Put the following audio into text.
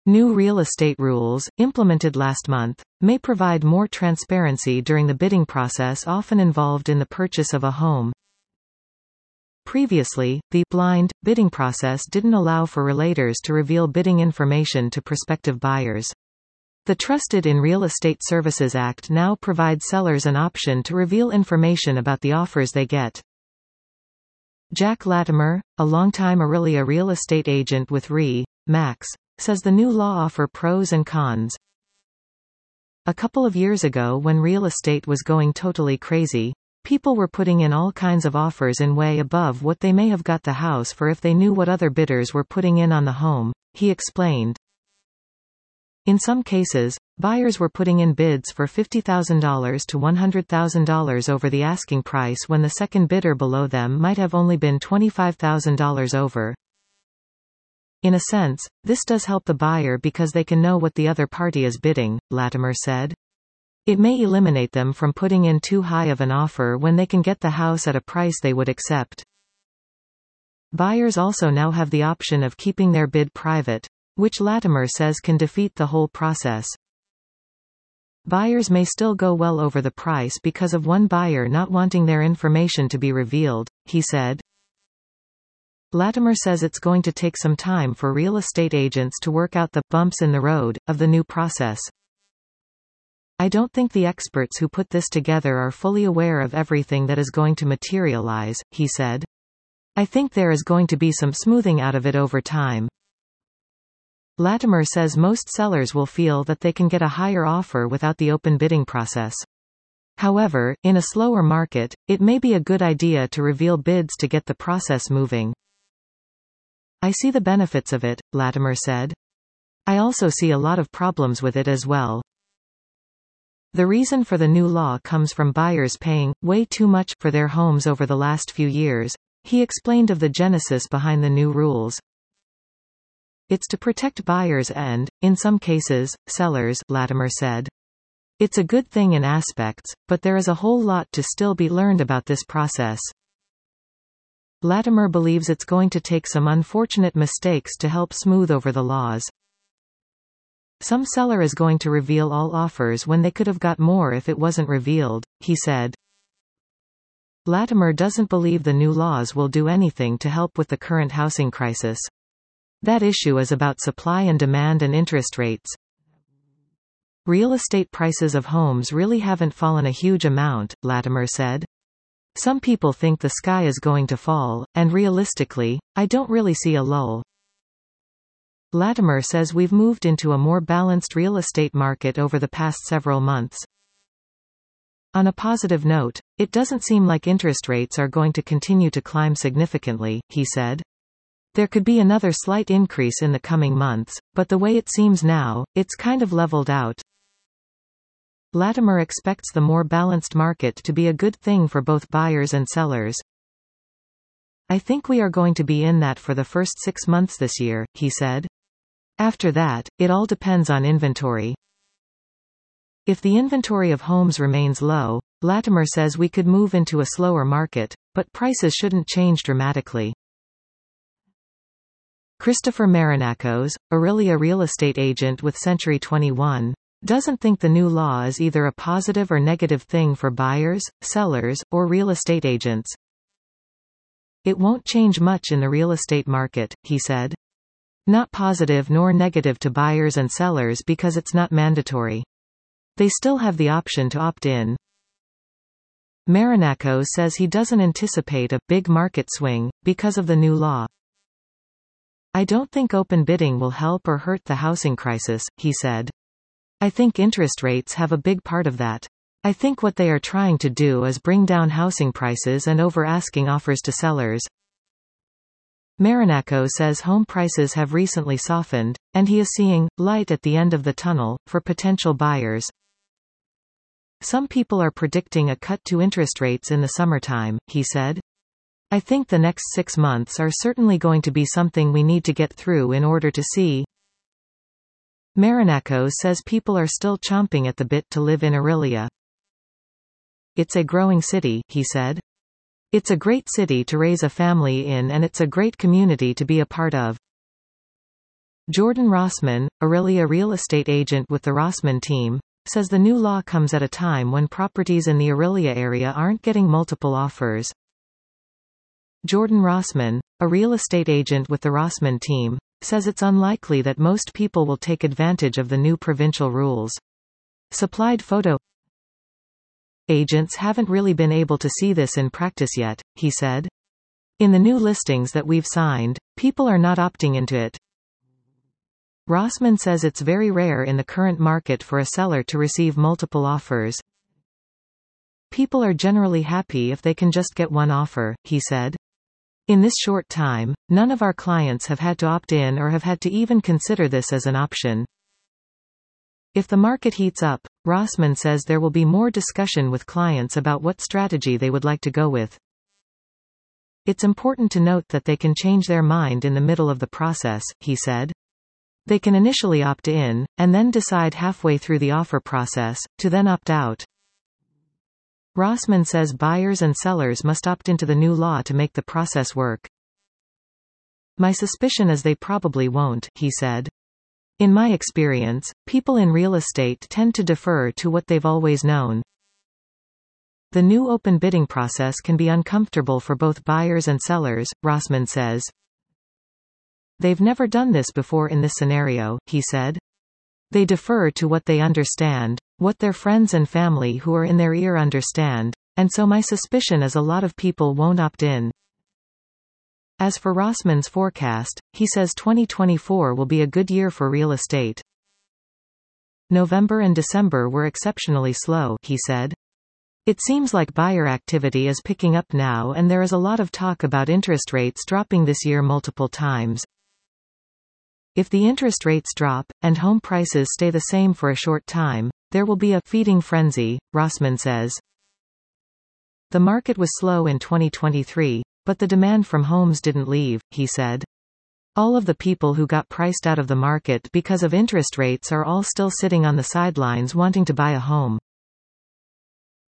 New real estate rules, implemented last month, may provide more transparency during the bidding process often involved in the purchase of a home. Previously, the blind bidding process didn't allow for realtors to reveal bidding information to prospective buyers. The Trusted in Real Estate Services Act now provides sellers an option to reveal information about the offers they get. Jack Latimer, a longtime Aurelia real estate agent with RE/MAX, says the new law offers pros and cons. A couple of years ago, when real estate was going totally crazy, people were putting in all kinds of offers in way above what they may have got the house for if they knew what other bidders were putting in on the home, he explained. In some cases, buyers were putting in bids for $50,000 to $100,000 over the asking price when the second bidder below them might have only been $25,000 over. In a sense, this does help the buyer because they can know what the other party is bidding, Latimer said. It may eliminate them from putting in too high of an offer when they can get the house at a price they would accept. Buyers also now have the option of keeping their bid private, which Latimer says can defeat the whole process. Buyers may still go well over the price because of one buyer not wanting their information to be revealed, he said. Latimer says it's going to take some time for real estate agents to work out the bumps in the road of the new process. I don't think the experts who put this together are fully aware of everything that is going to materialize, he said. I think there is going to be some smoothing out of it over time. Latimer says most sellers will feel that they can get a higher offer without the open bidding process. However, in a slower market, it may be a good idea to reveal bids to get the process moving. I see the benefits of it, Latimer said. I also see a lot of problems with it as well. The reason for the new law comes from buyers paying way too much for their homes over the last few years, he explained of the genesis behind the new rules. It's to protect buyers and, in some cases, sellers, Latimer said. It's a good thing in aspects, but there is a whole lot to still be learned about this process. Latimer believes it's going to take some unfortunate mistakes to help smooth over the laws. Some seller is going to reveal all offers when they could have got more if it wasn't revealed, he said. Latimer doesn't believe the new laws will do anything to help with the current housing crisis. That issue is about supply and demand and interest rates. Real estate prices of homes really haven't fallen a huge amount, Latimer said. Some people think the sky is going to fall, and realistically, I don't really see a lull. Latimer says we've moved into a more balanced real estate market over the past several months. On a positive note, it doesn't seem like interest rates are going to continue to climb significantly, he said. There could be another slight increase in the coming months, but the way it seems now, it's kind of leveled out. Latimer expects the more balanced market to be a good thing for both buyers and sellers. I think we are going to be in that for the first 6 months this year, he said. After that, it all depends on inventory. If the inventory of homes remains low, Latimer says we could move into a slower market, but prices shouldn't change dramatically. Christopher Marinakos, Aurelia real estate agent with Century 21, doesn't think the new law is either a positive or negative thing for buyers, sellers, or real estate agents. It won't change much in the real estate market, he said. Not positive nor negative to buyers and sellers because it's not mandatory. They still have the option to opt in. Marinakos says he doesn't anticipate a big market swing because of the new law. I don't think open bidding will help or hurt the housing crisis, he said. I think interest rates have a big part of that. I think what they are trying to do is bring down housing prices and over-asking offers to sellers. Marinakos says home prices have recently softened, and he is seeing light at the end of the tunnel for potential buyers. Some people are predicting a cut to interest rates in the summertime, he said. I think the next 6 months are certainly going to be something we need to get through in order to see. Marinakos says people are still chomping at the bit to live in Aurelia. It's a growing city, he said. It's a great city to raise a family in and it's a great community to be a part of. Jordan Rossman, Aurelia real estate agent with the Rossman team, says the new law comes at a time when properties in the Aurelia area aren't getting multiple offers. Jordan Rossman, a real estate agent with the Rossman team, says it's unlikely that most people will take advantage of the new provincial rules. Supplied photo. Agents haven't really been able to see this in practice yet, he said. In the new listings that we've signed, people are not opting into it. Rossman says it's very rare in the current market for a seller to receive multiple offers. People are generally happy if they can just get one offer, he said. In this short time, none of our clients have had to opt in or have had to even consider this as an option. If the market heats up, Rossman says there will be more discussion with clients about what strategy they would like to go with. It's important to note that they can change their mind in the middle of the process, he said. They can initially opt in, and then decide halfway through the offer process, to then opt out. Rossman says buyers and sellers must opt into the new law to make the process work. My suspicion is they probably won't, he said. In my experience, people in real estate tend to defer to what they've always known. The new open bidding process can be uncomfortable for both buyers and sellers, Rossman says. They've never done this before in this scenario, he said. They defer to what they understand, what their friends and family who are in their ear understand, and so my suspicion is a lot of people won't opt in. As for Rossman's forecast, he says 2024 will be a good year for real estate. November and December were exceptionally slow, he said. It seems like buyer activity is picking up now and there is a lot of talk about interest rates dropping this year multiple times. If the interest rates drop, and home prices stay the same for a short time, there will be a feeding frenzy, Rossman says. The market was slow in 2023, but the demand from homes didn't leave, he said. All of the people who got priced out of the market because of interest rates are all still sitting on the sidelines wanting to buy a home.